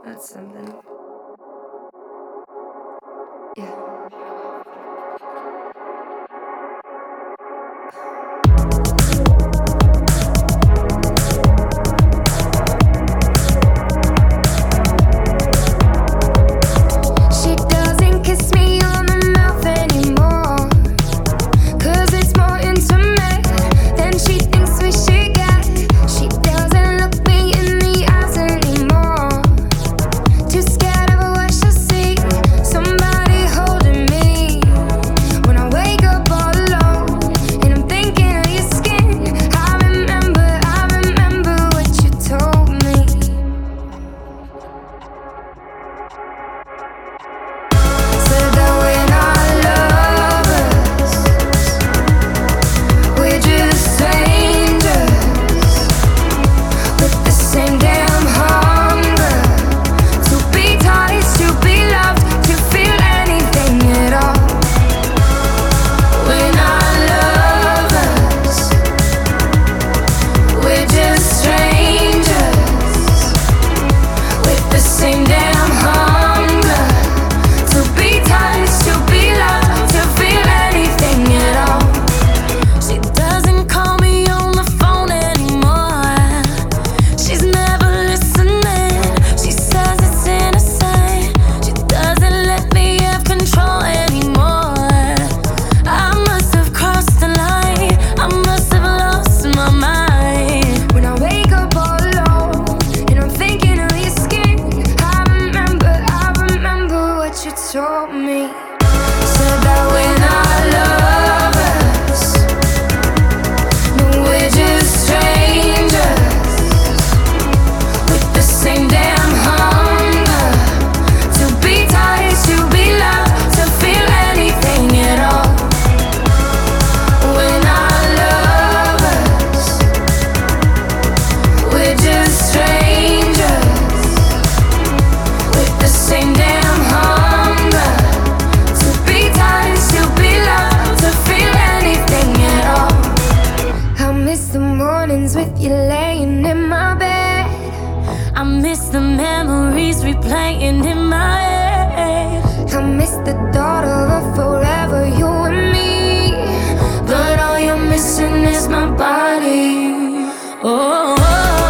That's something. Yeah. She doesn't kiss me on the mouth anymore, 'cause it's more intimate than she thinks we should get. She doesn't look me in the eyes anymore, too scared of what she'll see. Somebody holding me when I wake up all alone, and I'm thinking of your skin. I remember what you told me. Said that we're not lovers, we're just strangers with the same damn hunger to be touched, to be loved, to feel anything at all. We're not lovers, we're just strangers with the same damn hunger to be touched, to be loved, to feel anything at all. She doesn't call me on the phone anymore, she's never listening. She says it's innocent, she doesn't let me have control anymore. I must have crossed the line, I must have lost my mind. When I wake up all alone and I'm thinking of your skin, I remember what you told me. Said that we're not lovers, no, we're just strangers with the same damn hunger to be touched, to be loved, to feel anything at all. We're not lovers, we're just strangers with the same damn hunger to be touched, to be loved, to feel anything at all. I miss the mornings with you laying in my bed. I miss the memories replaying in my head. I miss the thought of a forever, you and me. But all you're missing is my body. Oh, oh.